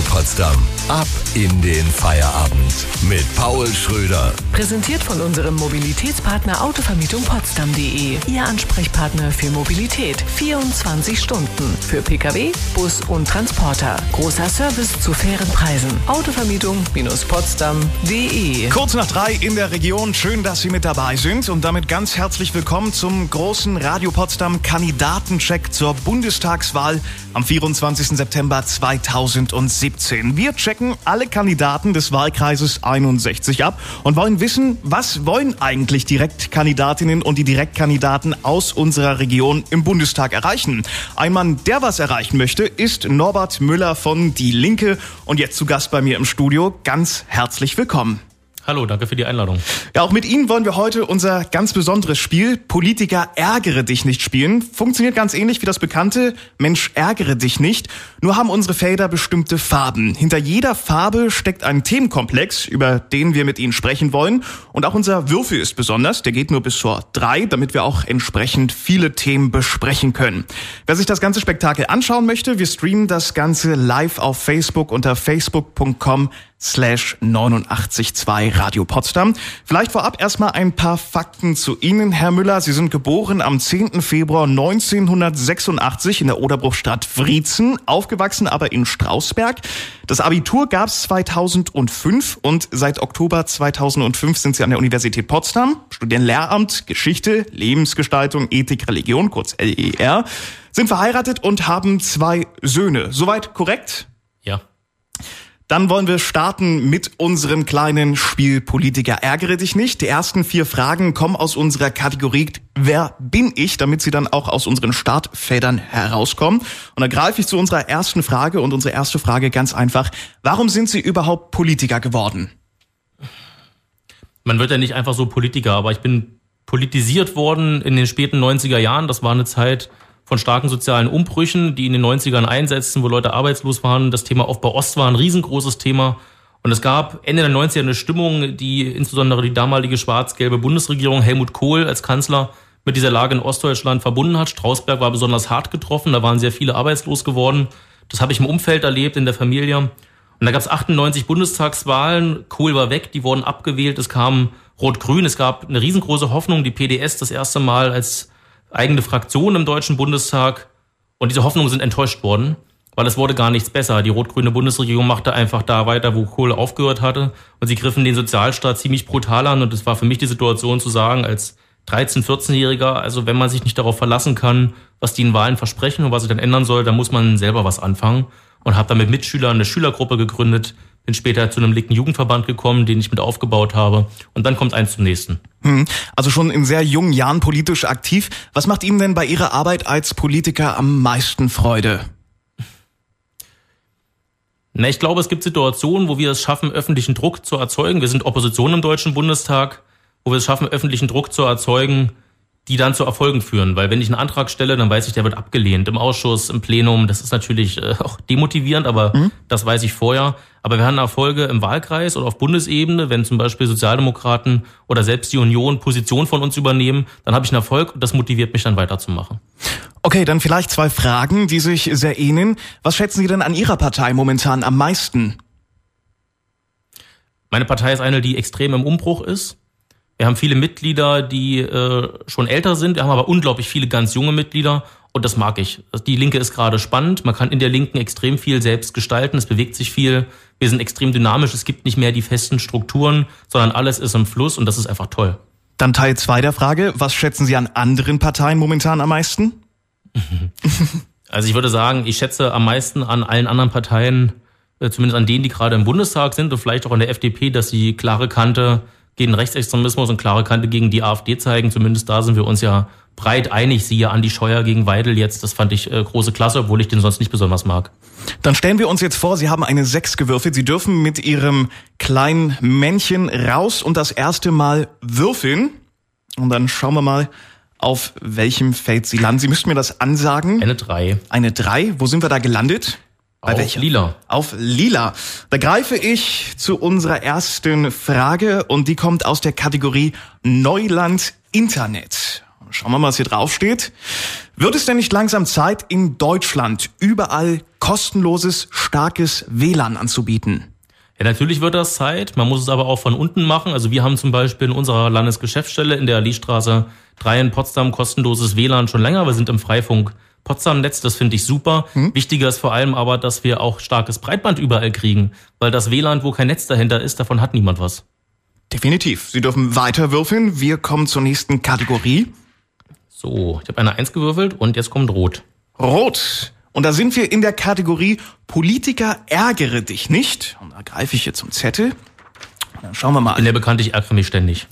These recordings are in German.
Potsdam. Ab in den Feierabend mit Paul Schröder. Präsentiert von unserem Mobilitätspartner Autovermietung-Potsdam.de. Ihr Ansprechpartner für Mobilität. 24 Stunden. Für Pkw, Bus und Transporter. Großer Service zu fairen Preisen. Autovermietung-Potsdam.de. Kurz nach 3 in der Region. Schön, dass Sie mit dabei sind. Und damit ganz herzlich willkommen zum großen Radio Potsdam Kandidatencheck zur Bundestagswahl am 24. September 2017. Wir checken alle Kandidaten des Wahlkreises 61 ab und wollen wissen, was wollen eigentlich Direktkandidatinnen und die Direktkandidaten aus unserer Region im Bundestag erreichen. Ein Mann, der was erreichen möchte, ist Norbert Müller von Die Linke und jetzt zu Gast bei mir im Studio. Ganz herzlich willkommen. Hallo, danke für die Einladung. Ja, auch mit Ihnen wollen wir heute unser ganz besonderes Spiel Politiker ärgere dich nicht spielen. Funktioniert ganz ähnlich wie das bekannte Mensch ärgere dich nicht. Nur haben unsere Felder bestimmte Farben. Hinter jeder Farbe steckt ein Themenkomplex, über den wir mit Ihnen sprechen wollen. Und auch unser Würfel ist besonders. Der geht nur bis zur 3, damit wir auch entsprechend viele Themen besprechen können. Wer sich das ganze Spektakel anschauen möchte, wir streamen das Ganze live auf Facebook unter facebook.com/892 Radio Potsdam. Vielleicht vorab erstmal ein paar Fakten zu Ihnen, Herr Müller. Sie sind geboren am 10. Februar 1986 in der Oderbruchstadt Wriezen, aufgewachsen aber in Strausberg. Das Abitur gab es 2005 und seit Oktober 2005 sind Sie an der Universität Potsdam, studieren Lehramt, Geschichte, Lebensgestaltung, Ethik, Religion, kurz LER, sind verheiratet und haben 2 Söhne. Soweit korrekt? Ja. Dann wollen wir starten mit unserem kleinen Spiel Politiker ärgere dich nicht. Die ersten 4 Fragen kommen aus unserer Kategorie Wer bin ich?, damit sie dann auch aus unseren Startfeldern herauskommen. Und da greife ich zu unserer ersten Frage und unsere erste Frage ganz einfach. Warum sind Sie überhaupt Politiker geworden? Man wird ja nicht einfach so Politiker, aber ich bin politisiert worden in den späten 90er Jahren. Das war eine Zeit von starken sozialen Umbrüchen, die in den 90ern einsetzten, wo Leute arbeitslos waren. Das Thema Aufbau Ost war ein riesengroßes Thema. Und es gab Ende der 90er eine Stimmung, die insbesondere die damalige schwarz-gelbe Bundesregierung, Helmut Kohl als Kanzler, mit dieser Lage in Ostdeutschland verbunden hat. Strausberg war besonders hart getroffen, da waren sehr viele arbeitslos geworden. Das habe ich im Umfeld erlebt, in der Familie. Und da gab es 98 Bundestagswahlen, Kohl war weg, die wurden abgewählt, es kam Rot-Grün, es gab eine riesengroße Hoffnung, die PDS das erste Mal als eigene Fraktion im Deutschen Bundestag, und diese Hoffnungen sind enttäuscht worden, weil es wurde gar nichts besser. Die rot-grüne Bundesregierung machte einfach da weiter, wo Kohl aufgehört hatte, und sie griffen den Sozialstaat ziemlich brutal an, und es war für mich die Situation zu sagen, als 13-, 14-Jähriger, also wenn man sich nicht darauf verlassen kann, was die in Wahlen versprechen und was sich dann ändern soll, dann muss man selber was anfangen, und habe dann mit Mitschülern eine Schülergruppe gegründet, bin später zu einem linken Jugendverband gekommen, den ich mit aufgebaut habe. Und dann kommt eins zum nächsten. Also schon in sehr jungen Jahren politisch aktiv. Was macht Ihnen denn bei Ihrer Arbeit als Politiker am meisten Freude? Na, ich glaube, es gibt Situationen, wo wir es schaffen, öffentlichen Druck zu erzeugen. Wir sind Opposition im Deutschen Bundestag, wo wir es schaffen, öffentlichen Druck zu erzeugen, die dann zu Erfolgen führen. Weil wenn ich einen Antrag stelle, dann weiß ich, der wird abgelehnt. Im Ausschuss, im Plenum, das ist natürlich auch demotivierend, aber das weiß ich vorher. Aber wir haben Erfolge im Wahlkreis oder auf Bundesebene, wenn zum Beispiel Sozialdemokraten oder selbst die Union Position von uns übernehmen, dann habe ich einen Erfolg, und das motiviert mich dann weiterzumachen. Okay, dann vielleicht 2 Fragen, die sich sehr ähneln. Was schätzen Sie denn an Ihrer Partei momentan am meisten? Meine Partei ist eine, die extrem im Umbruch ist. Wir haben viele Mitglieder, die schon älter sind. Wir haben aber unglaublich viele ganz junge Mitglieder. Und das mag ich. Die Linke ist gerade spannend. Man kann in der Linken extrem viel selbst gestalten. Es bewegt sich viel. Wir sind extrem dynamisch. Es gibt nicht mehr die festen Strukturen, sondern alles ist im Fluss. Und das ist einfach toll. Dann Teil 2 der Frage. Was schätzen Sie an anderen Parteien momentan am meisten? Also ich würde sagen, ich schätze am meisten an allen anderen Parteien, zumindest an denen, die gerade im Bundestag sind und vielleicht auch an der FDP, dass sie klare Kante gegen Rechtsextremismus und klare Kante gegen die AfD zeigen. Zumindest da sind wir uns ja breit einig. Siehe Andi Scheuer gegen Weidel jetzt. Das fand ich große Klasse, obwohl ich den sonst nicht besonders mag. Dann stellen wir uns jetzt vor, Sie haben eine 6 gewürfelt. Sie dürfen mit Ihrem kleinen Männchen raus und das erste Mal würfeln. Und dann schauen wir mal, auf welchem Feld Sie landen. Sie müssten mir das ansagen. Eine 3. Eine 3. Wo sind wir da gelandet? Bei welcher? Lila. Auf Lila. Da greife ich zu unserer ersten Frage und die kommt aus der Kategorie Neuland Internet. Schauen wir mal, was hier drauf steht. Wird es denn nicht langsam Zeit, in Deutschland überall kostenloses, starkes WLAN anzubieten? Ja, natürlich wird das Zeit. Man muss es aber auch von unten machen. Also wir haben zum Beispiel in unserer Landesgeschäftsstelle in der Allee-Straße 3 in Potsdam kostenloses WLAN schon länger. Wir sind im Freifunk Potsdam-Netz, das finde ich super. Wichtiger ist vor allem aber, dass wir auch starkes Breitband überall kriegen. Weil das WLAN, wo kein Netz dahinter ist, davon hat niemand was. Definitiv. Sie dürfen weiter würfeln. Wir kommen zur nächsten Kategorie. So, ich habe eine 1 gewürfelt und jetzt kommt Rot. Rot. Und da sind wir in der Kategorie Politiker, ärgere dich nicht. Und da greife ich hier zum Zettel. Dann schauen wir mal. Ich bin der Bekannte, ich ärgere mich ständig.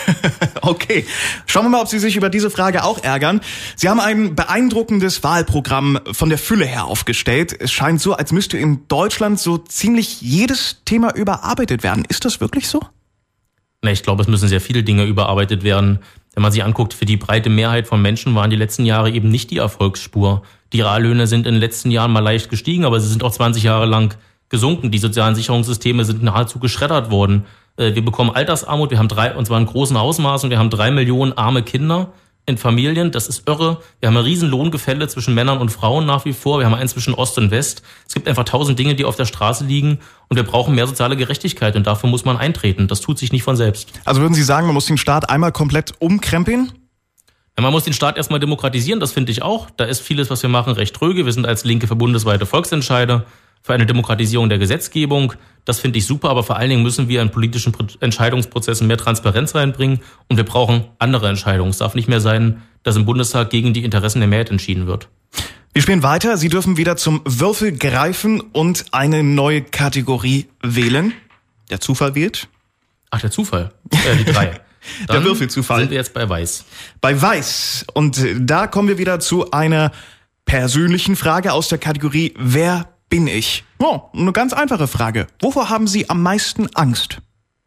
Okay. Schauen wir mal, ob Sie sich über diese Frage auch ärgern. Sie haben ein beeindruckendes Wahlprogramm von der Fülle her aufgestellt. Es scheint so, als müsste in Deutschland so ziemlich jedes Thema überarbeitet werden. Ist das wirklich so? Na, ich glaube, es müssen sehr viele Dinge überarbeitet werden. Wenn man sich anguckt, für die breite Mehrheit von Menschen waren die letzten Jahre eben nicht die Erfolgsspur. Die Reallöhne sind in den letzten Jahren mal leicht gestiegen, aber sie sind auch 20 Jahre lang gesunken. Die sozialen Sicherungssysteme sind nahezu geschreddert worden. Wir bekommen Altersarmut, wir haben und zwar in großen Ausmaßen, wir haben 3 Millionen arme Kinder in Familien, das ist irre. Wir haben ein riesen Lohngefälle zwischen Männern und Frauen nach wie vor. Wir haben eins zwischen Ost und West. Es gibt einfach 1000 Dinge, die auf der Straße liegen und wir brauchen mehr soziale Gerechtigkeit und dafür muss man eintreten. Das tut sich nicht von selbst. Also würden Sie sagen, man muss den Staat einmal komplett umkrempeln? Ja, man muss den Staat erstmal demokratisieren, das finde ich auch. Da ist vieles, was wir machen, recht tröge. Wir sind als Linke für bundesweite Volksentscheide, für eine Demokratisierung der Gesetzgebung. Das finde ich super, aber vor allen Dingen müssen wir in politischen Entscheidungsprozessen mehr Transparenz reinbringen und wir brauchen andere Entscheidungen. Es darf nicht mehr sein, dass im Bundestag gegen die Interessen der Mehrheit entschieden wird. Wir spielen weiter. Sie dürfen wieder zum Würfel greifen und eine neue Kategorie wählen. Der Zufall wählt. Ach, der Zufall. Die 3. Der Würfelzufall. Sind wir jetzt bei Weiß. Bei Weiß. Und da kommen wir wieder zu einer persönlichen Frage aus der Kategorie Wer bin ich? Oh, eine ganz einfache Frage. Wovor haben Sie am meisten Angst?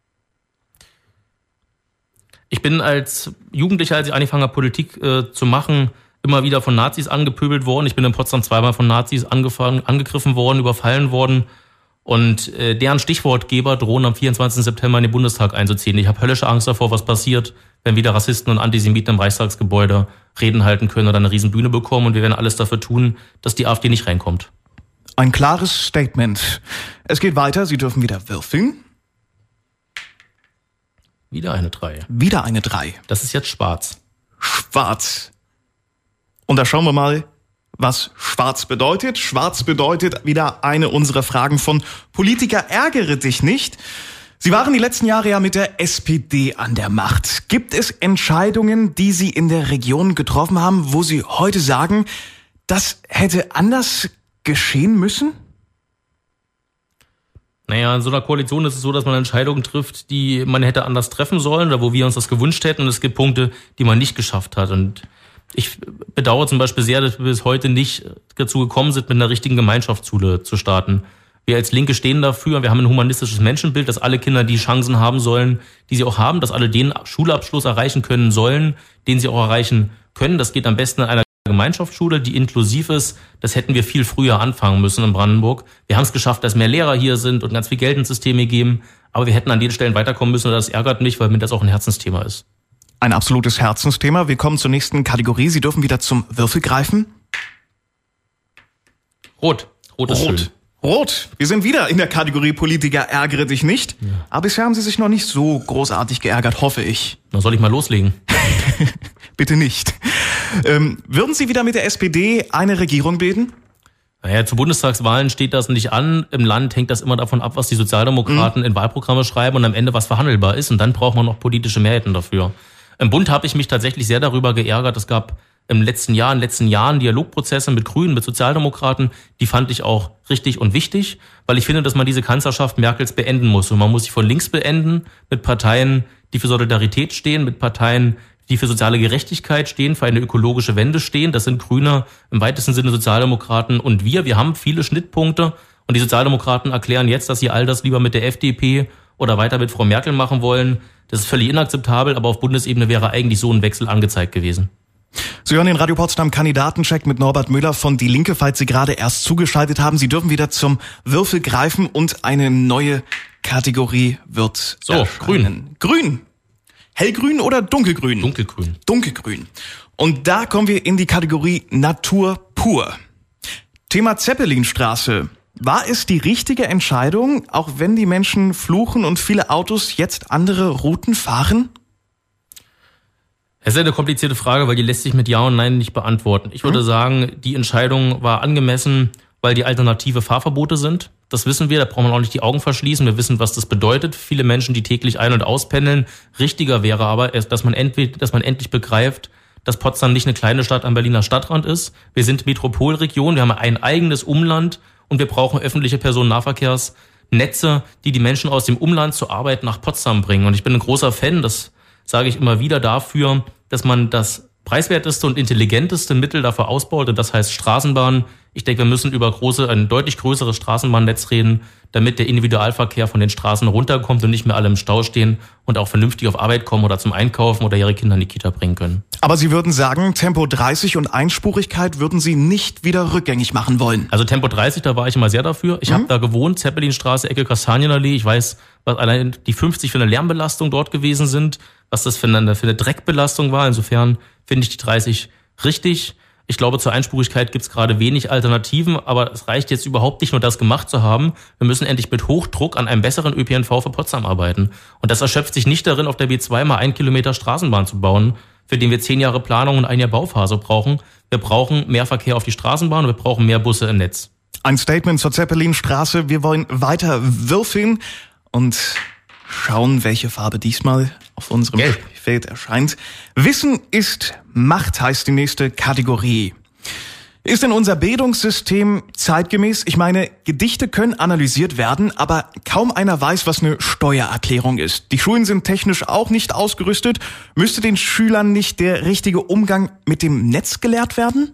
Ich bin als Jugendlicher, als ich angefangen habe, Politik zu machen, immer wieder von Nazis angepöbelt worden. Ich bin in Potsdam zweimal von Nazis angegriffen worden, überfallen worden. Und deren Stichwortgeber drohen am 24. September in den Bundestag einzuziehen. Ich habe höllische Angst davor, was passiert, wenn wieder Rassisten und Antisemiten im Reichstagsgebäude Reden halten können oder eine riesen Bühne bekommen. Und wir werden alles dafür tun, dass die AfD nicht reinkommt. Ein klares Statement. Es geht weiter. Sie dürfen wieder würfeln. Wieder eine 3. Wieder eine 3. Das ist jetzt schwarz. Schwarz. Und da schauen wir mal, was schwarz bedeutet. Schwarz bedeutet wieder eine unserer Fragen von Politiker, ärgere dich nicht. Sie waren die letzten Jahre ja mit der SPD an der Macht. Gibt es Entscheidungen, die Sie in der Region getroffen haben, wo Sie heute sagen, das hätte anders geschehen müssen? Naja, in so einer Koalition ist es so, dass man Entscheidungen trifft, die man hätte anders treffen sollen oder wo wir uns das gewünscht hätten. Und es gibt Punkte, die man nicht geschafft hat. Und ich bedauere zum Beispiel sehr, dass wir bis heute nicht dazu gekommen sind, mit einer richtigen Gemeinschaftsschule zu starten. Wir als Linke stehen dafür, wir haben ein humanistisches Menschenbild, dass alle Kinder die Chancen haben sollen, die sie auch haben, dass alle den Schulabschluss erreichen können sollen, den sie auch erreichen können. Das geht am besten in einer Gemeinschaftsschule, die inklusiv ist. Das hätten wir viel früher anfangen müssen in Brandenburg. Wir haben es geschafft, dass mehr Lehrer hier sind und ganz viel Geld ins System geben. Aber wir hätten an den Stellen weiterkommen müssen und das ärgert mich, weil mir das auch ein Herzensthema ist. Ein absolutes Herzensthema. Wir kommen zur nächsten Kategorie. Sie dürfen wieder zum Würfel greifen. Rot. Rot ist schön. Rot. Wir sind wieder in der Kategorie Politiker, ärgere dich nicht. Ja. Aber bisher haben Sie sich noch nicht so großartig geärgert, hoffe ich. Na, soll ich mal loslegen? Bitte nicht. Würden Sie wieder mit der SPD eine Regierung bilden? Naja, zu Bundestagswahlen steht das nicht an. Im Land hängt das immer davon ab, was die Sozialdemokraten in Wahlprogramme schreiben und am Ende was verhandelbar ist. Und dann braucht man noch politische Mehrheiten dafür. Im Bund habe ich mich tatsächlich sehr darüber geärgert. Es gab in den letzten Jahren Dialogprozesse mit Grünen, mit Sozialdemokraten. Die fand ich auch richtig und wichtig, weil ich finde, dass man diese Kanzlerschaft Merkels beenden muss. Und man muss sie von links beenden mit Parteien, die für Solidarität stehen, mit Parteien, die für soziale Gerechtigkeit stehen, für eine ökologische Wende stehen. Das sind Grüne, im weitesten Sinne Sozialdemokraten und wir. Wir haben viele Schnittpunkte und die Sozialdemokraten erklären jetzt, dass sie all das lieber mit der FDP oder weiter mit Frau Merkel machen wollen. Das ist völlig inakzeptabel, aber auf Bundesebene wäre eigentlich so ein Wechsel angezeigt gewesen. Sie hören den Radio Potsdam Kandidatencheck mit Norbert Müller von Die Linke, falls Sie gerade erst zugeschaltet haben. Sie dürfen wieder zum Würfel greifen und eine neue Kategorie wird erscheinen. Grün. Grün. Hellgrün oder dunkelgrün? Dunkelgrün. Dunkelgrün. Und da kommen wir in die Kategorie Natur pur. Thema Zeppelinstraße. War es die richtige Entscheidung, auch wenn die Menschen fluchen und viele Autos jetzt andere Routen fahren? Es ist eine komplizierte Frage, weil die lässt sich mit Ja und Nein nicht beantworten. Ich würde sagen, die Entscheidung war angemessen, weil die Alternative Fahrverbote sind. Das wissen wir, da braucht man auch nicht die Augen verschließen. Wir wissen, was das bedeutet. Viele Menschen, die täglich ein- und auspendeln. Richtiger wäre aber, dass man endlich begreift, dass Potsdam nicht eine kleine Stadt am Berliner Stadtrand ist. Wir sind Metropolregion, wir haben ein eigenes Umland und wir brauchen öffentliche Personennahverkehrsnetze, die die Menschen aus dem Umland zur Arbeit nach Potsdam bringen. Und ich bin ein großer Fan, das sage ich immer wieder, dafür, dass man das preiswerteste und intelligenteste Mittel dafür ausbaut, und das heißt Straßenbahn. Ich denke, wir müssen über ein deutlich größeres Straßenbahnnetz reden, damit der Individualverkehr von den Straßen runterkommt und nicht mehr alle im Stau stehen und auch vernünftig auf Arbeit kommen oder zum Einkaufen oder ihre Kinder in die Kita bringen können. Aber Sie würden sagen, Tempo 30 und Einspurigkeit würden Sie nicht wieder rückgängig machen wollen? Also Tempo 30, da war ich immer sehr dafür. Ich habe da gewohnt, Zeppelinstraße, Ecke Kastanienallee. Ich weiß, was allein die 50 für eine Lärmbelastung dort gewesen sind, was das für eine Dreckbelastung war. Insofern finde ich die 30 richtig. Ich glaube, zur Einspurigkeit gibt es gerade wenig Alternativen, aber es reicht jetzt überhaupt nicht nur, das gemacht zu haben. Wir müssen endlich mit Hochdruck an einem besseren ÖPNV für Potsdam arbeiten. Und das erschöpft sich nicht darin, auf der B2 mal 1 Kilometer Straßenbahn zu bauen, für den wir 10 Jahre Planung und 1 Jahr Bauphase brauchen. Wir brauchen mehr Verkehr auf die Straßenbahn und wir brauchen mehr Busse im Netz. Ein Statement zur Zeppelinstraße. Wir wollen weiter würfeln und schauen, welche Farbe diesmal auf unserem Feld erscheint. Wissen ist Macht heißt die nächste Kategorie. Ist denn unser Bildungssystem zeitgemäß? Ich meine, Gedichte können analysiert werden, aber kaum einer weiß, was eine Steuererklärung ist. Die Schulen sind technisch auch nicht ausgerüstet. Müsste den Schülern nicht der richtige Umgang mit dem Netz gelehrt werden?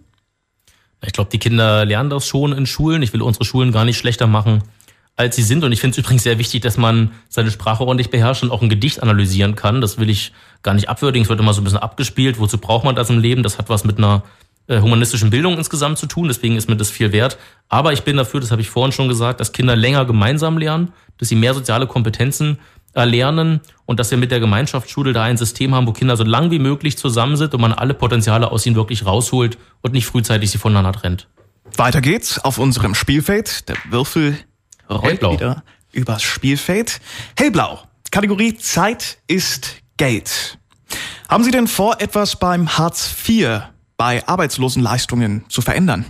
Ich glaube, die Kinder lernen das schon in Schulen. Ich will unsere Schulen gar nicht schlechter machen, als sie sind. Und ich finde es übrigens sehr wichtig, dass man seine Sprache ordentlich beherrscht und auch ein Gedicht analysieren kann. Das will ich gar nicht abwürdigen. Es wird immer so ein bisschen abgespielt. Wozu braucht man das im Leben? Das hat was mit einer humanistischen Bildung insgesamt zu tun. Deswegen ist mir das viel wert. Aber ich bin dafür, das habe ich vorhin schon gesagt, dass Kinder länger gemeinsam lernen, dass sie mehr soziale Kompetenzen erlernen und dass wir mit der Gemeinschaftsschule da ein System haben, wo Kinder so lang wie möglich zusammen sind und man alle Potenziale aus ihnen wirklich rausholt und nicht frühzeitig sie voneinander trennt. Weiter geht's auf unserem Spielfeld. Der Würfel rollt wieder übers Spielfeld. Hellblau. Kategorie Zeit ist Geld. Haben Sie denn vor, etwas beim Hartz IV, bei Arbeitslosenleistungen zu verändern?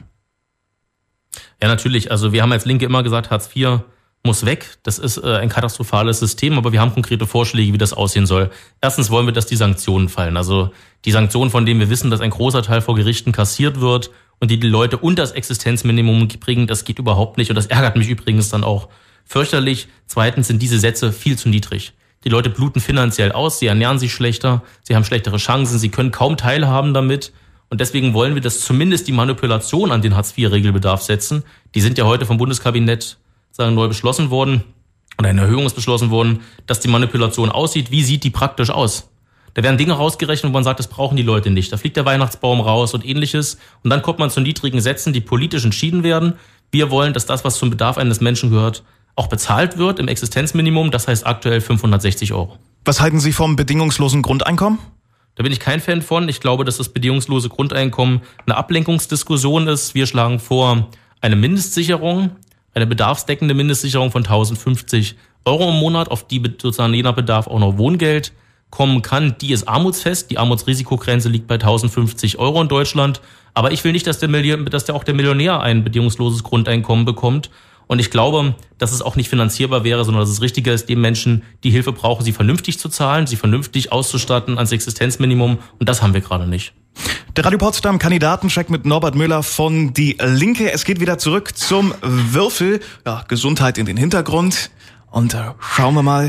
Ja, natürlich. Also wir haben als Linke immer gesagt, Hartz IV muss weg. Das ist ein katastrophales System, aber wir haben konkrete Vorschläge, wie das aussehen soll. Erstens wollen wir, dass die Sanktionen fallen. Also die Sanktionen, von denen wir wissen, dass ein großer Teil vor Gerichten kassiert wird und die Leute unter das Existenzminimum bringen, das geht überhaupt nicht. Und das ärgert mich übrigens dann auch fürchterlich. Zweitens sind diese Sätze viel zu niedrig. Die Leute bluten finanziell aus, sie ernähren sich schlechter, sie haben schlechtere Chancen, sie können kaum teilhaben damit. Und deswegen wollen wir, dass zumindest die Manipulation an den Hartz-IV-Regelbedarf setzen. Die sind ja heute vom Bundeskabinett neu beschlossen worden oder eine Erhöhung ist beschlossen worden, dass die Manipulation aussieht. Wie sieht die praktisch aus? Da werden Dinge rausgerechnet, wo man sagt, das brauchen die Leute nicht. Da fliegt der Weihnachtsbaum raus und ähnliches. Und dann kommt man zu niedrigen Sätzen, die politisch entschieden werden. Wir wollen, dass das, was zum Bedarf eines Menschen gehört, auch bezahlt wird im Existenzminimum. Das heißt aktuell 560 €. Was halten Sie vom bedingungslosen Grundeinkommen? Da bin ich kein Fan von. Ich glaube, dass das bedingungslose Grundeinkommen eine Ablenkungsdiskussion ist. Wir schlagen vor eine Mindestsicherung, eine bedarfsdeckende Mindestsicherung von 1.050 € im Monat, auf die sozusagen je nach Bedarf auch noch Wohngeld kommen kann. Die ist armutsfest. Die Armutsrisikogrenze liegt bei 1.050 € in Deutschland. Aber ich will nicht, dass auch der Millionär ein bedingungsloses Grundeinkommen bekommt. Und ich glaube, dass es auch nicht finanzierbar wäre, sondern dass es richtiger ist, den Menschen, die Hilfe brauchen, sie vernünftig zu zahlen, sie vernünftig auszustatten ans Existenzminimum. Und das haben wir gerade nicht. Der Radio Potsdam Kandidatencheck mit Norbert Müller von Die Linke. Es geht wieder zurück zum Würfel. Ja, Gesundheit in den Hintergrund. Und schauen wir mal,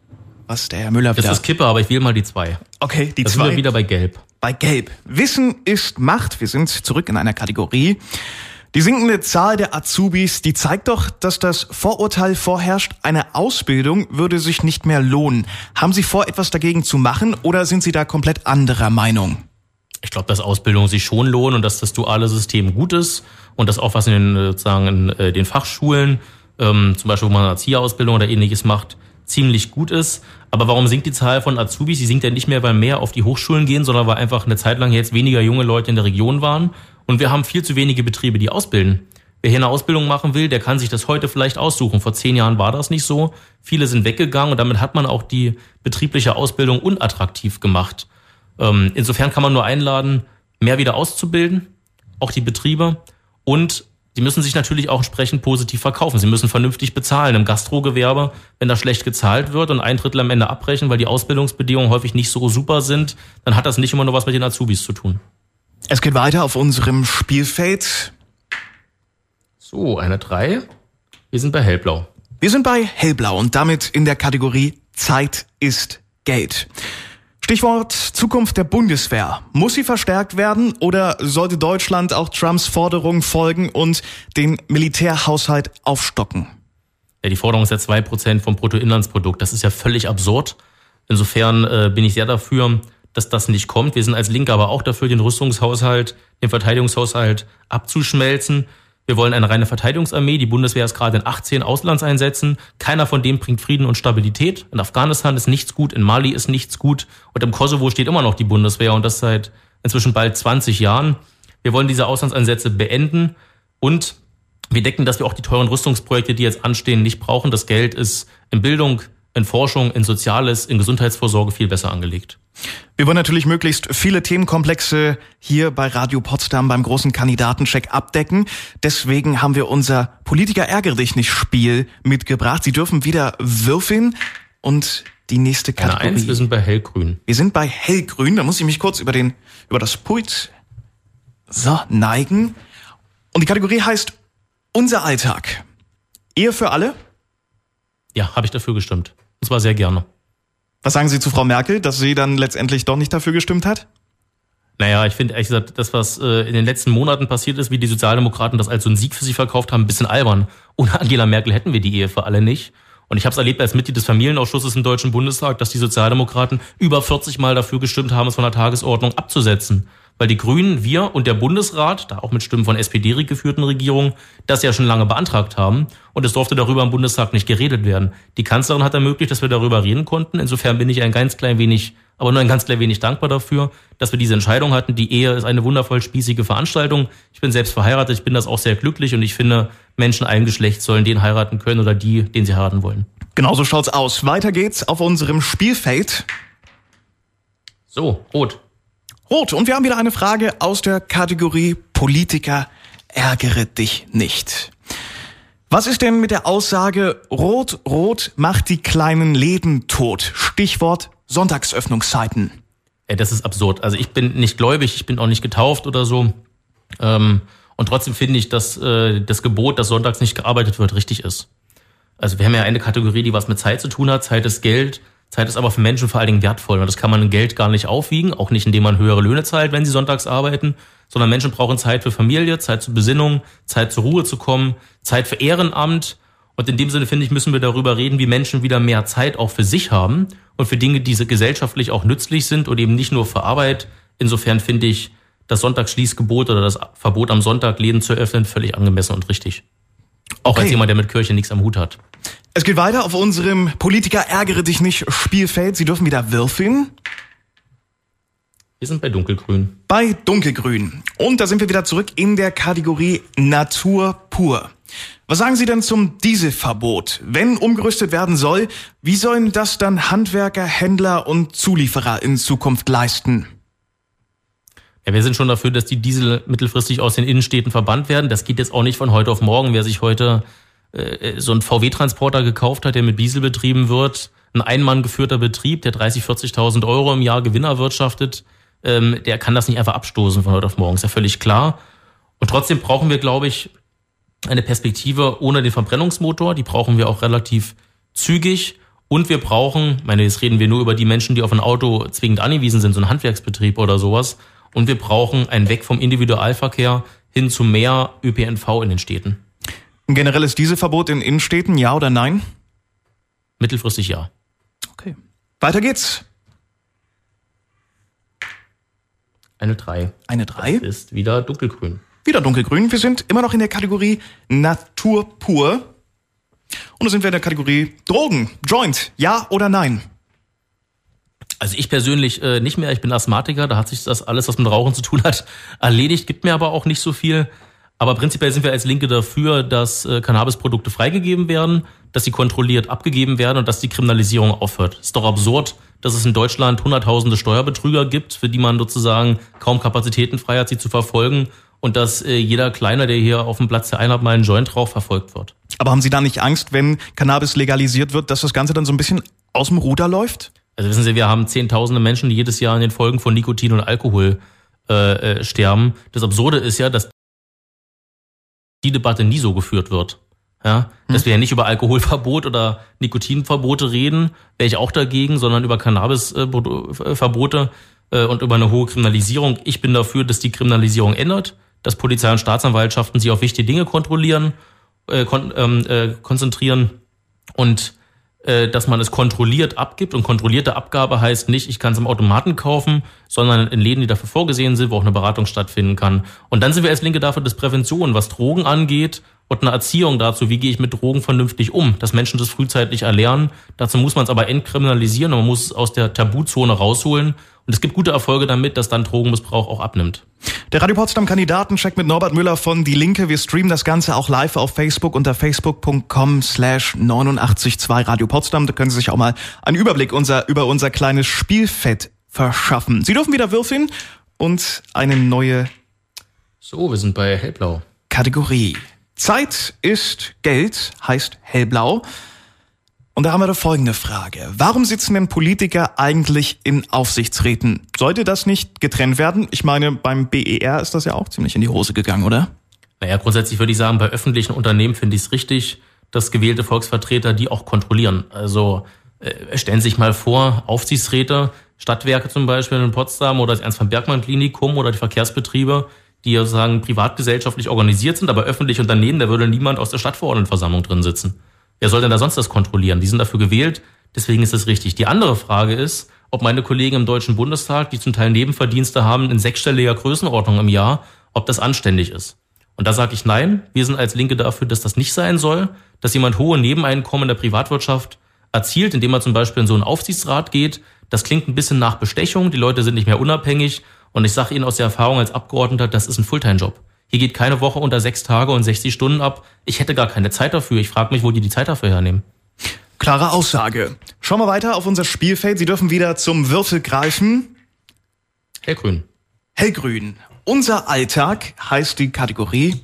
was der Herr Müller wieder... Das ist Kippe, aber ich wähle mal die 2. Okay, die 2. Das sind wir wieder bei Gelb. Bei Gelb. Wissen ist Macht. Wir sind zurück in einer Kategorie. Die sinkende Zahl der Azubis, die zeigt doch, dass das Vorurteil vorherrscht, eine Ausbildung würde sich nicht mehr lohnen. Haben Sie vor, etwas dagegen zu machen oder sind Sie da komplett anderer Meinung? Ich glaube, dass Ausbildung sich schon lohnt und dass das duale System gut ist und dass auch was in den Fachschulen, zum Beispiel wo man eine Erzieherausbildung oder ähnliches macht, ziemlich gut ist. Aber warum sinkt die Zahl von Azubis? Sie sinkt ja nicht mehr, weil mehr auf die Hochschulen gehen, sondern weil einfach eine Zeit lang jetzt weniger junge Leute in der Region waren. Und wir haben viel zu wenige Betriebe, die ausbilden. Wer hier eine Ausbildung machen will, der kann sich das heute vielleicht aussuchen. Vor 10 Jahren war das nicht so. Viele sind weggegangen und damit hat man auch die betriebliche Ausbildung unattraktiv gemacht. Insofern kann man nur einladen, mehr wieder auszubilden, auch die Betriebe. Und die müssen sich natürlich auch entsprechend positiv verkaufen. Sie müssen vernünftig bezahlen. Im Gastrogewerbe, wenn da schlecht gezahlt wird und 1/3 am Ende abbrechen, weil die Ausbildungsbedingungen häufig nicht so super sind, dann hat das nicht immer nur was mit den Azubis zu tun. Es geht weiter auf unserem Spielfeld. So, eine 3. Wir sind bei Hellblau. Wir sind bei Hellblau und damit in der Kategorie Zeit ist Geld. Stichwort Zukunft der Bundeswehr. Muss sie verstärkt werden oder sollte Deutschland auch Trumps Forderung folgen und den Militärhaushalt aufstocken? Ja, die Forderung ist ja 2% vom Bruttoinlandsprodukt. Das ist ja völlig absurd. Insofern bin ich sehr dafür, dass das nicht kommt. Wir sind als Linke aber auch dafür, den Rüstungshaushalt, den Verteidigungshaushalt abzuschmelzen. Wir wollen eine reine Verteidigungsarmee. Die Bundeswehr ist gerade in 18 Auslandseinsätzen. Keiner von denen bringt Frieden und Stabilität. In Afghanistan ist nichts gut, in Mali ist nichts gut und im Kosovo steht immer noch die Bundeswehr und das seit inzwischen bald 20 Jahren. Wir wollen diese Auslandseinsätze beenden und wir denken, dass wir auch die teuren Rüstungsprojekte, die jetzt anstehen, nicht brauchen. Das Geld ist in Bildung, in Forschung, in Soziales, in Gesundheitsvorsorge viel besser angelegt. Wir wollen natürlich möglichst viele Themenkomplexe hier bei Radio Potsdam beim großen Kandidatencheck abdecken. Deswegen haben wir unser Politiker ärgere dich nicht Spiel mitgebracht. Sie dürfen wieder würfeln und die nächste Kategorie. Eine 1, wir sind bei Hellgrün. Wir sind bei Hellgrün. Da muss ich mich kurz über das Pult neigen. Und die Kategorie heißt Unser Alltag. Ehe für alle? Ja, habe ich dafür gestimmt. Und zwar sehr gerne. Was sagen Sie zu Frau Merkel, dass sie dann letztendlich doch nicht dafür gestimmt hat? Naja, ich finde ehrlich gesagt, das, was in den letzten Monaten passiert ist, wie die Sozialdemokraten das als so einen Sieg für sie verkauft haben, ein bisschen albern. Ohne Angela Merkel hätten wir die Ehe für alle nicht. Und ich habe es erlebt als Mitglied des Familienausschusses im Deutschen Bundestag, dass die Sozialdemokraten über 40 Mal dafür gestimmt haben, es von der Tagesordnung abzusetzen. Weil die Grünen, wir und der Bundesrat, da auch mit Stimmen von SPD geführten Regierungen, das ja schon lange beantragt haben. Und es durfte darüber im Bundestag nicht geredet werden. Die Kanzlerin hat ermöglicht, dass wir darüber reden konnten. Insofern bin ich ein ganz klein wenig dankbar dafür, dass wir diese Entscheidung hatten. Die Ehe ist eine wundervoll spießige Veranstaltung. Ich bin selbst verheiratet, ich bin das auch sehr glücklich und ich finde, Menschen allen Geschlechts sollen den heiraten können oder die, den sie heiraten wollen. Genauso schaut's aus. Weiter geht's auf unserem Spielfeld. So, rot. Rot. Und wir haben wieder eine Frage aus der Kategorie Politiker ärgere dich nicht. Was ist denn mit der Aussage Rot, Rot macht die kleinen Läden tot? Stichwort Sonntagsöffnungszeiten. Das ist absurd. Also ich bin nicht gläubig, ich bin auch nicht getauft oder so. Und trotzdem finde ich, dass das Gebot, dass sonntags nicht gearbeitet wird, richtig ist. Also wir haben ja eine Kategorie, die was mit Zeit zu tun hat. Zeit ist Geld. Zeit ist aber für Menschen vor allen Dingen wertvoll. Und das kann man in Geld gar nicht aufwiegen, auch nicht, indem man höhere Löhne zahlt, wenn sie sonntags arbeiten, sondern Menschen brauchen Zeit für Familie, Zeit zur Besinnung, Zeit zur Ruhe zu kommen, Zeit für Ehrenamt. Und in dem Sinne, finde ich, müssen wir darüber reden, wie Menschen wieder mehr Zeit auch für sich haben und für Dinge, die gesellschaftlich auch nützlich sind und eben nicht nur für Arbeit. Insofern finde ich das Sonntagsschließgebot oder das Verbot am Sonntag Läden zu öffnen völlig angemessen und richtig. Auch als jemand, der mit Kirche nichts am Hut hat. Es geht weiter auf unserem Politiker ärgere dich nicht Spielfeld. Sie dürfen wieder würfeln. Wir sind bei Dunkelgrün. Bei Dunkelgrün. Und da sind wir wieder zurück in der Kategorie Natur pur. Was sagen Sie denn zum Dieselverbot? Wenn umgerüstet werden soll, wie sollen das dann Handwerker, Händler und Zulieferer in Zukunft leisten? Ja, wir sind schon dafür, dass die Diesel mittelfristig aus den Innenstädten verbannt werden. Das geht jetzt auch nicht von heute auf morgen. Wer sich heute so einen VW-Transporter gekauft hat, der mit Diesel betrieben wird, ein Ein-Mann geführter Betrieb, der 30.000, 40.000 Euro im Jahr Gewinn erwirtschaftet, der kann das nicht einfach abstoßen von heute auf morgen. Ist ja völlig klar. Und trotzdem brauchen wir, glaube ich, eine Perspektive ohne den Verbrennungsmotor. Die brauchen wir auch relativ zügig. Und wir brauchen, jetzt reden wir nur über die Menschen, die auf ein Auto zwingend angewiesen sind, so ein Handwerksbetrieb oder sowas. Und wir brauchen ein Weg vom Individualverkehr hin zu mehr ÖPNV in den Städten. Ein generelles Dieselverbot in Innenstädten, ja oder nein? Mittelfristig ja. Okay. Weiter geht's. Eine 3. Eine 3? Das ist wieder dunkelgrün. Wieder dunkelgrün. Wir sind immer noch in der Kategorie Natur pur. Und Und da sind wir in der Kategorie Drogen. Joint, ja oder nein? Also ich persönlich nicht mehr. Ich bin Asthmatiker, da hat sich das alles, was mit Rauchen zu tun hat, erledigt. Gibt mir aber auch nicht so viel. Aber prinzipiell sind wir als Linke dafür, dass Cannabisprodukte freigegeben werden, dass sie kontrolliert abgegeben werden und dass die Kriminalisierung aufhört. Ist doch absurd, dass es in Deutschland hunderttausende Steuerbetrüger gibt, für die man sozusagen kaum Kapazitäten frei hat, sie zu verfolgen, und dass jeder Kleiner, der hier auf dem Platz der Einheit mal einen Joint raucht, verfolgt wird. Aber haben Sie da nicht Angst, wenn Cannabis legalisiert wird, dass das Ganze dann so ein bisschen aus dem Ruder läuft? Also wissen Sie, wir haben Zehntausende Menschen, die jedes Jahr an den Folgen von Nikotin und Alkohol sterben. Das Absurde ist ja, dass die Debatte nie so geführt wird. Ja, dass wir ja nicht über Alkoholverbot oder Nikotinverbote reden, wäre ich auch dagegen, sondern über Cannabisverbote und über eine hohe Kriminalisierung. Ich bin dafür, dass die Kriminalisierung ändert, dass Polizei und Staatsanwaltschaften sich auf wichtige Dinge konzentrieren und dass man es kontrolliert abgibt. Und kontrollierte Abgabe heißt nicht, ich kann es im Automaten kaufen, sondern in Läden, die dafür vorgesehen sind, wo auch eine Beratung stattfinden kann. Und dann sind wir als Linke dafür, dass Prävention, was Drogen angeht, und eine Erziehung dazu, wie gehe ich mit Drogen vernünftig um, dass Menschen das frühzeitig erlernen. Dazu muss man es aber entkriminalisieren und man muss es aus der Tabuzone rausholen. Und es gibt gute Erfolge damit, dass dann Drogenmissbrauch auch abnimmt. Der Radio Potsdam Kandidatencheck mit Norbert Müller von Die Linke. Wir streamen das Ganze auch live auf Facebook unter facebook.com/892 Radio Potsdam. Da können Sie sich auch mal einen Überblick über unser kleines Spielfeld verschaffen. Sie dürfen wieder würfeln und eine neue wir sind bei Hellblau. Kategorie. Zeit ist Geld, heißt Hellblau. Und da haben wir folgende Frage. Warum sitzen denn Politiker eigentlich in Aufsichtsräten? Sollte das nicht getrennt werden? Ich meine, beim BER ist das ja auch ziemlich in die Hose gegangen, oder? Naja, grundsätzlich würde ich sagen, bei öffentlichen Unternehmen finde ich es richtig, dass gewählte Volksvertreter die auch kontrollieren. Also stellen Sie sich mal vor, Aufsichtsräte, Stadtwerke zum Beispiel in Potsdam oder das Ernst-von-Bergmann-Klinikum oder die Verkehrsbetriebe, die ja sozusagen privatgesellschaftlich organisiert sind, aber öffentliche Unternehmen, da würde niemand aus der Stadtverordnetenversammlung drin sitzen. Wer soll denn da sonst das kontrollieren? Die sind dafür gewählt, deswegen ist das richtig. Die andere Frage ist, ob meine Kollegen im Deutschen Bundestag, die zum Teil Nebenverdienste haben in sechsstelliger Größenordnung im Jahr, ob das anständig ist. Und da sage ich nein, wir sind als Linke dafür, dass das nicht sein soll, dass jemand hohe Nebeneinkommen in der Privatwirtschaft erzielt, indem er zum Beispiel in so einen Aufsichtsrat geht. Das klingt ein bisschen nach Bestechung, die Leute sind nicht mehr unabhängig. Und ich sage Ihnen aus der Erfahrung als Abgeordneter, das ist ein Fulltime-Job. Hier geht keine Woche unter 6 Tage und 60 Stunden ab. Ich hätte gar keine Zeit dafür. Ich frage mich, wo die Zeit dafür hernehmen. Klare Aussage. Schauen wir weiter auf unser Spielfeld. Sie dürfen wieder zum Würfel greifen. Hellgrün. Hellgrün. Unser Alltag heißt die Kategorie.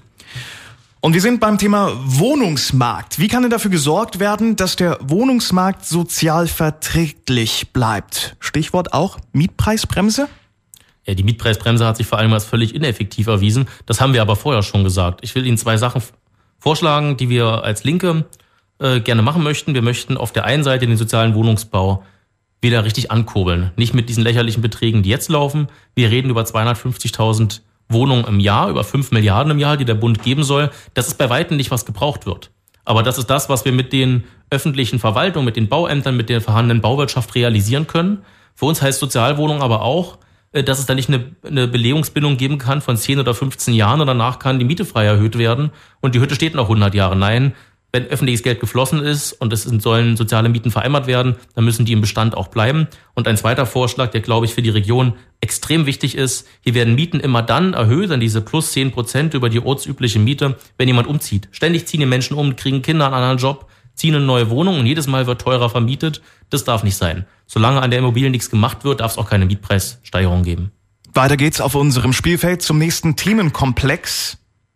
Und wir sind beim Thema Wohnungsmarkt. Wie kann denn dafür gesorgt werden, dass der Wohnungsmarkt sozial verträglich bleibt? Stichwort auch Mietpreisbremse? Ja, die Mietpreisbremse hat sich vor allem als völlig ineffektiv erwiesen. Das haben wir aber vorher schon gesagt. Ich will Ihnen 2 Sachen vorschlagen, die wir als Linke gerne machen möchten. Wir möchten auf der einen Seite den sozialen Wohnungsbau wieder richtig ankurbeln. Nicht mit diesen lächerlichen Beträgen, die jetzt laufen. Wir reden über 250.000 Wohnungen im Jahr, über 5 Milliarden im Jahr, die der Bund geben soll. Das ist bei weitem nicht, was gebraucht wird. Aber das ist das, was wir mit den öffentlichen Verwaltungen, mit den Bauämtern, mit der vorhandenen Bauwirtschaft realisieren können. Für uns heißt Sozialwohnung aber auch, dass es da nicht eine Belegungsbindung geben kann von 10 oder 15 Jahren und danach kann die Miete frei erhöht werden und die Hütte steht noch 100 Jahre. Nein, wenn öffentliches Geld geflossen ist und es sollen soziale Mieten vereinbart werden, dann müssen die im Bestand auch bleiben. Und ein zweiter Vorschlag, der, glaube ich, für die Region extrem wichtig ist, hier werden Mieten immer dann erhöht, an diese plus 10% über die ortsübliche Miete, wenn jemand umzieht. Ständig ziehen die Menschen um, kriegen Kinder einen anderen Job, ziehen eine neue Wohnung und jedes Mal wird teurer vermietet. Das darf nicht sein. Solange an der Immobilie nichts gemacht wird, darf es auch keine Mietpreissteigerung geben. Weiter geht's auf unserem Spielfeld zum nächsten Themenkomplex.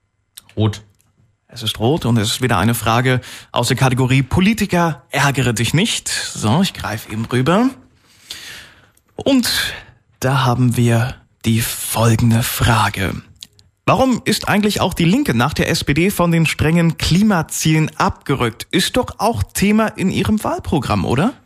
Rot. Es ist rot und es ist wieder eine Frage aus der Kategorie Politiker, ärgere dich nicht. So, ich greife eben rüber. Und da haben wir die folgende Frage. Warum ist eigentlich auch die Linke nach der SPD von den strengen Klimazielen abgerückt? Ist doch auch Thema in ihrem Wahlprogramm, oder?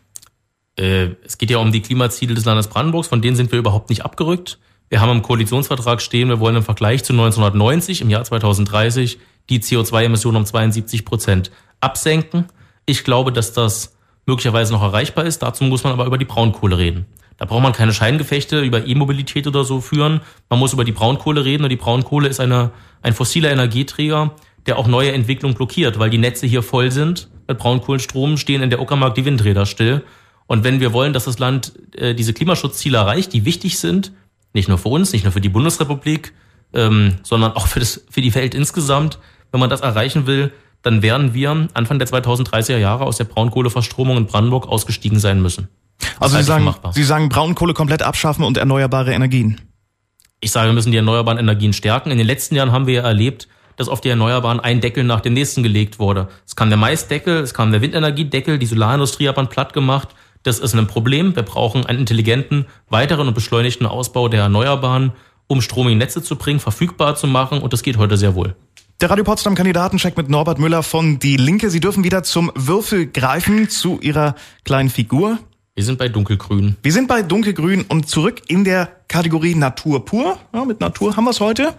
Es geht ja um die Klimaziele des Landes Brandenburgs, von denen sind wir überhaupt nicht abgerückt. Wir haben im Koalitionsvertrag stehen, wir wollen im Vergleich zu 1990, im Jahr 2030, die CO2-Emissionen um 72% absenken. Ich glaube, dass das möglicherweise noch erreichbar ist. Dazu muss man aber über die Braunkohle reden. Da braucht man keine Scheingefechte über E-Mobilität oder so führen. Man muss über die Braunkohle reden und die Braunkohle ist ein fossiler Energieträger, der auch neue Entwicklungen blockiert, weil die Netze hier voll sind mit Braunkohlenstrom stehen in der Uckermark die Windräder still. Und wenn wir wollen, dass das Land diese Klimaschutzziele erreicht, die wichtig sind, nicht nur für uns, nicht nur für die Bundesrepublik, sondern auch für die Welt insgesamt, wenn man das erreichen will, dann werden wir Anfang der 2030er Jahre aus der Braunkohleverstromung in Brandenburg ausgestiegen sein müssen. Also Sie sagen Braunkohle komplett abschaffen und erneuerbare Energien. Ich sage, wir müssen die erneuerbaren Energien stärken. In den letzten Jahren haben wir ja erlebt, dass auf die Erneuerbaren ein Deckel nach dem nächsten gelegt wurde. Es kam der Maisdeckel, es kam der Windenergiedeckel, die Solarindustrie hat man platt gemacht. Das ist ein Problem. Wir brauchen einen intelligenten, weiteren und beschleunigten Ausbau der Erneuerbaren, um Strom in die Netze zu bringen, verfügbar zu machen. Und das geht heute sehr wohl. Der Radio Potsdam Kandidatencheck mit Norbert Müller von Die Linke. Sie dürfen wieder zum Würfel greifen, zu Ihrer kleinen Figur. Wir sind bei Dunkelgrün. Wir sind bei Dunkelgrün und zurück in der Kategorie Natur pur. Ja, mit Natur haben wir es heute.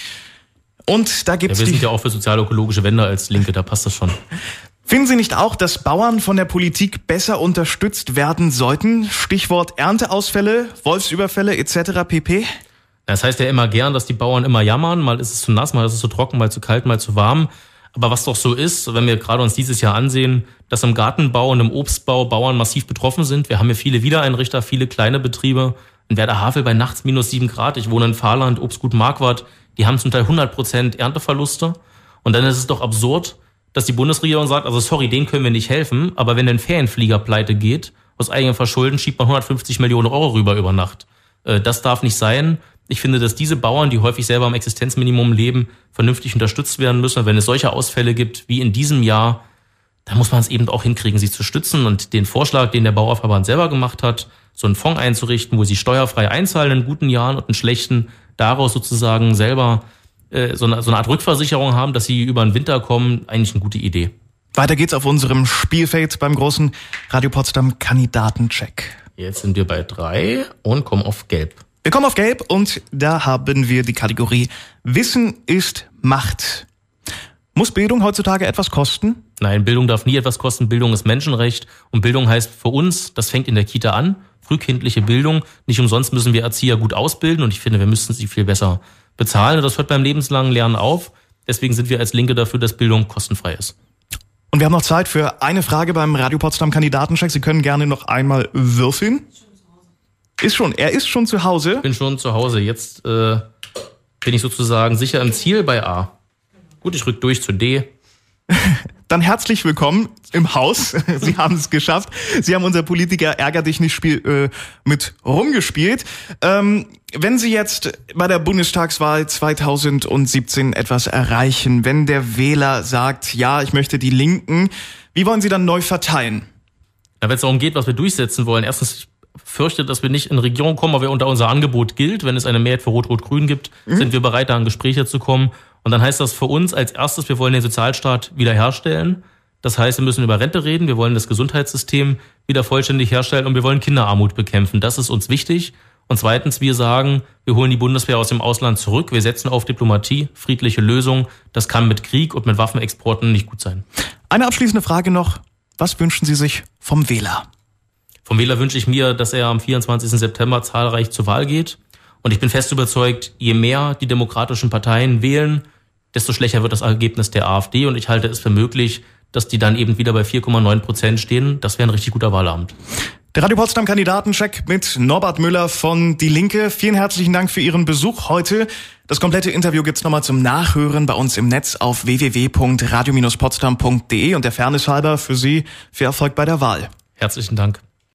Und da gibt's wir sind ja auch für sozial-ökologische Wende als Linke, da passt das schon. Finden Sie nicht auch, dass Bauern von der Politik besser unterstützt werden sollten? Stichwort Ernteausfälle, Wolfsüberfälle etc. pp. Das heißt ja immer gern, dass die Bauern immer jammern. Mal ist es zu nass, mal ist es zu trocken, mal zu kalt, mal zu warm. Aber was doch so ist, wenn wir gerade uns dieses Jahr ansehen, dass im Gartenbau und im Obstbau Bauern massiv betroffen sind. Wir haben hier viele Wiedereinrichter, viele kleine Betriebe. In Werder-Havel bei nachts -7 Grad. Ich wohne in Fahrland, Obstgut Marquardt. Die haben zum Teil 100% Ernteverluste. Und dann ist es doch absurd, dass die Bundesregierung sagt, also sorry, denen können wir nicht helfen. Aber wenn ein Ferienflieger pleite geht, aus eigenem Verschulden, schiebt man 150 Millionen Euro rüber über Nacht. Das darf nicht sein. Ich finde, dass diese Bauern, die häufig selber am Existenzminimum leben, vernünftig unterstützt werden müssen. Wenn es solche Ausfälle gibt wie in diesem Jahr, dann muss man es eben auch hinkriegen, sie zu stützen. Und den Vorschlag, den der Bauernverband selber gemacht hat, so einen Fonds einzurichten, wo sie steuerfrei einzahlen in guten Jahren und in schlechten, daraus sozusagen selber so eine Art Rückversicherung haben, dass sie über den Winter kommen, eigentlich eine gute Idee. Weiter geht's auf unserem Spielfeld beim großen Radio Potsdam Kandidatencheck. Jetzt sind wir bei 3 und kommen auf Gelb. Wir kommen auf Gelb und da haben wir die Kategorie Wissen ist Macht. Muss Bildung heutzutage etwas kosten? Nein, Bildung darf nie etwas kosten. Bildung ist Menschenrecht und Bildung heißt für uns, das fängt in der Kita an, frühkindliche Bildung. Nicht umsonst müssen wir Erzieher gut ausbilden und ich finde, wir müssten sie viel besser bezahlen. Und das hört beim lebenslangen Lernen auf. Deswegen sind wir als Linke dafür, dass Bildung kostenfrei ist. Und wir haben noch Zeit für eine Frage beim Radio Potsdam Kandidatencheck. Sie können gerne noch einmal würfeln. Er ist schon zu Hause. Ich bin schon zu Hause. Jetzt bin ich sozusagen sicher im Ziel bei A. Gut, ich rück durch zu D. Dann herzlich willkommen im Haus. Sie haben es geschafft. Sie haben unser Politiker Ärger dich nicht Spiel mit rumgespielt. Wenn Sie jetzt bei der Bundestagswahl 2017 etwas erreichen, wenn der Wähler sagt, ja, ich möchte die Linken, wie wollen Sie dann neu verteilen? Ja, wenn es darum geht, was wir durchsetzen wollen, erstens fürchte, dass wir nicht in Regierung kommen, aber unser Angebot gilt. Wenn es eine Mehrheit für Rot-Rot-Grün gibt, sind wir bereit, da in Gespräche zu kommen. Und dann heißt das für uns als erstes, wir wollen den Sozialstaat wiederherstellen. Das heißt, wir müssen über Rente reden, wir wollen das Gesundheitssystem wieder vollständig herstellen und wir wollen Kinderarmut bekämpfen. Das ist uns wichtig. Und zweitens, wir sagen, wir holen die Bundeswehr aus dem Ausland zurück. Wir setzen auf Diplomatie, friedliche Lösungen. Das kann mit Krieg und mit Waffenexporten nicht gut sein. Eine abschließende Frage noch. Was wünschen Sie sich vom Wähler? Vom Wähler wünsche ich mir, dass er am 24. September zahlreich zur Wahl geht. Und ich bin fest überzeugt, je mehr die demokratischen Parteien wählen, desto schlechter wird das Ergebnis der AfD. Und ich halte es für möglich, dass die dann eben wieder bei 4,9% stehen. Das wäre ein richtig guter Wahlabend. Der Radio Potsdam Kandidatencheck mit Norbert Müller von Die Linke. Vielen herzlichen Dank für Ihren Besuch heute. Das komplette Interview gibt's nochmal zum Nachhören bei uns im Netz auf www.radio-potsdam.de. Und der Fairness halber für Sie viel Erfolg bei der Wahl. Herzlichen Dank.